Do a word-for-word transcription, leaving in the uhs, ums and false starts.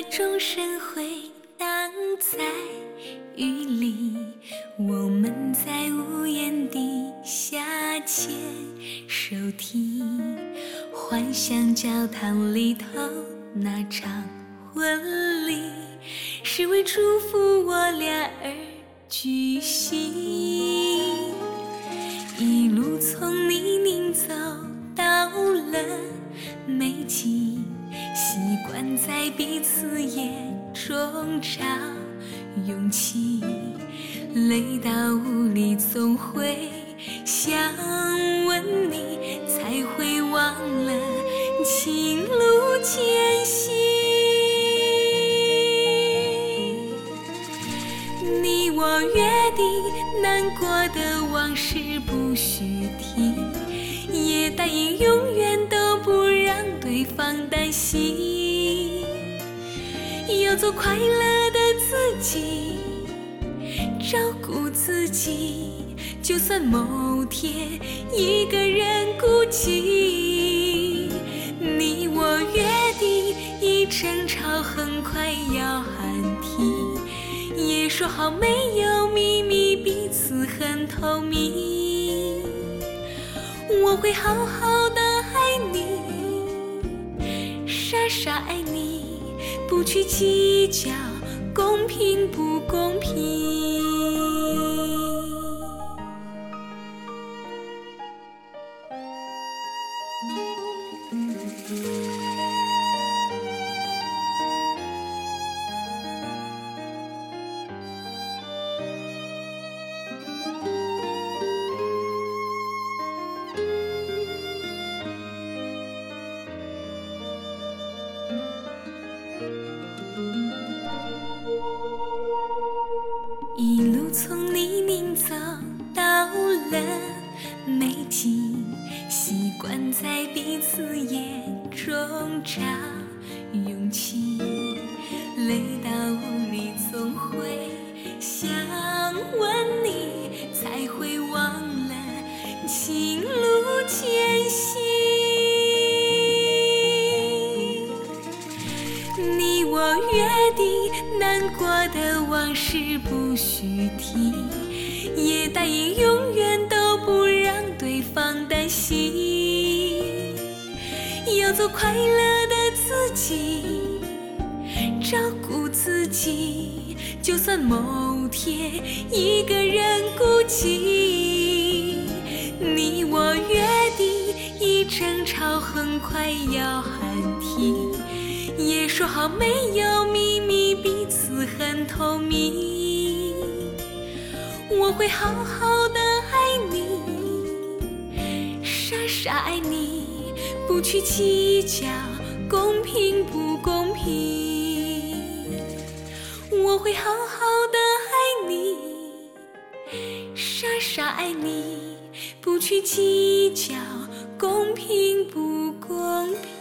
钟声回荡在雨里，我们在屋檐底下牵手听，幻想教堂里头那场婚礼是为祝福我俩而举行。一路从泥泞走到了美景，习惯在彼此眼中找勇气，累到无力总会想问你，才会忘了情路艰辛。你我约定难过的往事不许提，也答应永远都不让对方担心，要做快乐的自己，照顾自己，就算某天一个人孤寂。你我约定一争吵很快要喊停，也说好没有秘密，彼此很透明。我会好好的爱你，傻傻爱你，不去计较公平不公平。一路从泥泞走到了美景，习惯在彼此眼中找勇气，累到无力总会想问你，才会忘了情路艰辛。你我约定难过的往事不许提，也答应永远都不让对方担心，要做快乐的自己，照顾自己，就算某天一个人孤寂。你我约定一争吵很快要喊停，也说好没有秘密，彼此很透明。我会好好的爱你，傻傻爱你，不去计较公平不公平。我会好好的爱你，傻傻爱你，不去计较公平不公平。